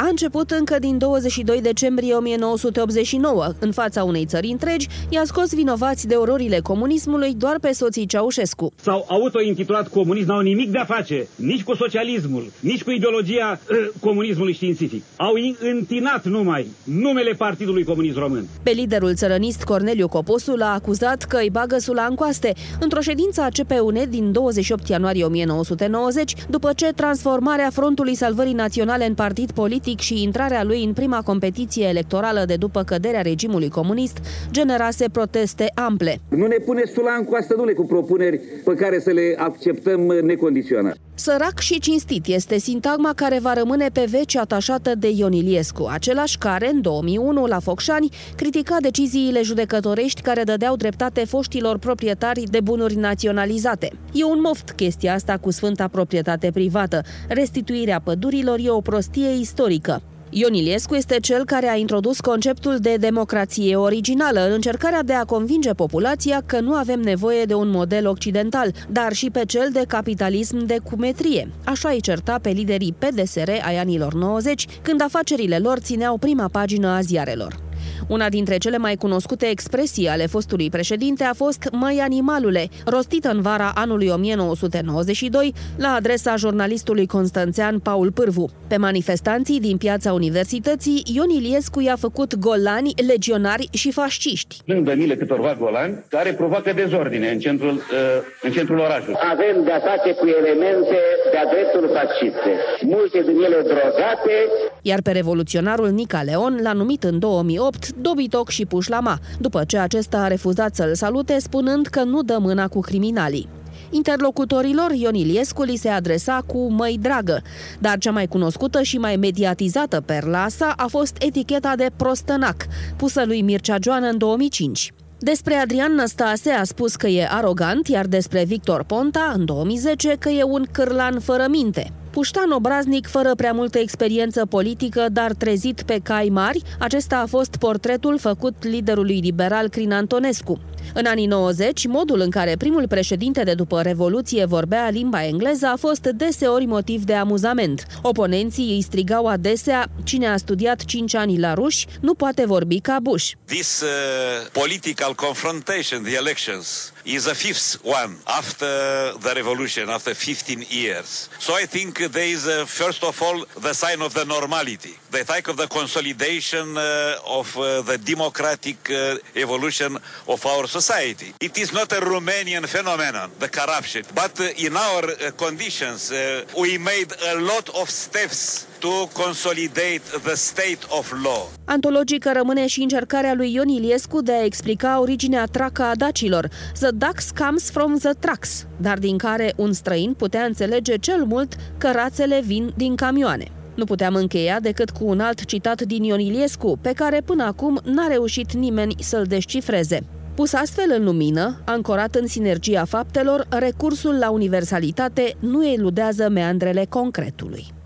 a început încă din 22 decembrie 1989. În fața unei țări întregi, i-a scos vinovați de ororile comunismului doar pe soții Ceaușescu. S-au autointitulat comunism, n-au nimic de a face nici cu socialismul, nici cu ideologia comunismului științific. Au întinat numai numele Partidului Comunist Român. Pe liderul țărănist Corneliu Coposu l-a acuzat că îi bagă sula în coaste într-o ședință a CPUN din 28 ianuarie 1990, după ce transformarea Frontului Salvării Naționale în partid politic și intrarea lui în prima competiție electorală de după căderea regimului comunist generase proteste ample. Nu ne pune sula în coastă, nu cu propuneri pe care să le acceptăm necondiționat. Sărac și cinstit este sintagma care va rămâne pe veci atașată de Ion Iliescu, același care, în 2001, la Focșani, critica deciziile judecătorești care dădeau dreptate foștilor proprietari de bunuri naționalizate. E un moft chestia asta cu sfânta proprietate privată. Restituirea pădurilor e o prostie istorică. Ion Iliescu este cel care a introdus conceptul de democrație originală în încercarea de a convinge populația că nu avem nevoie de un model occidental, dar și pe cel de capitalism de cumetrie. Așa îi certa pe liderii PDSR ai anilor 90, când afacerile lor țineau prima pagină a ziarelor. Una dintre cele mai cunoscute expresii ale fostului președinte a fost "Măi animalule", rostită în vara anului 1992 la adresa jurnalistului constanțean Paul Pârvu. Pe manifestanții din piața Universității, Ion Iliescu i-a făcut golani, legionari și fasciști. Lângă mile câtorva golani care provoacă dezordine în centrul orașului. Avem de-a face cu elemente de-a dreptul fasciste, multe din ele drogate. Iar pe revoluționarul Nica Leon l-a numit în 2008 dobitoc și pușlama, după ce acesta a refuzat să-l salute, spunând că nu dă mâna cu criminalii. Interlocutorilor, Ion Iliescu li se adresa cu "măi dragă", dar cea mai cunoscută și mai mediatizată perla sa a fost eticheta de prostănac, pusă lui Mircea Joană în 2005. Despre Adrian Năstase a spus că e arogant, iar despre Victor Ponta, în 2010, că e un cârlan fără minte. Puștan obraznic, fără prea multă experiență politică, dar trezit pe cai mari, acesta a fost portretul făcut liderului liberal Crin Antonescu. În anii 90, modul în care primul președinte de după Revoluție vorbea limba engleză a fost deseori motiv de amuzament. Oponenții îi strigau adesea: "Cine a studiat 5 ani la ruși nu poate vorbi ca Bush." This political confrontation, the elections, is a fifth one after the revolution, after 15 years. So I think there is, first of all, the sign of the normality, the type of the consolidation of the democratic evolution of our society. It is not a Romanian phenomenon, the corruption, but in our conditions, we made a lot of steps to consolidate the state of law. Antologică rămâne și încercarea lui Ion Iliescu de a explica originea tracă a dacilor. The ducks comes from the trucks, dar din care un străin putea înțelege cel mult că rațele vin din camioane. Nu puteam încheia decât cu un alt citat din Ion Iliescu, pe care până acum n-a reușit nimeni să-l descifreze. Pus astfel în lumină, ancorat în sinergia faptelor, recursul la universalitate nu eludează meandrele concretului.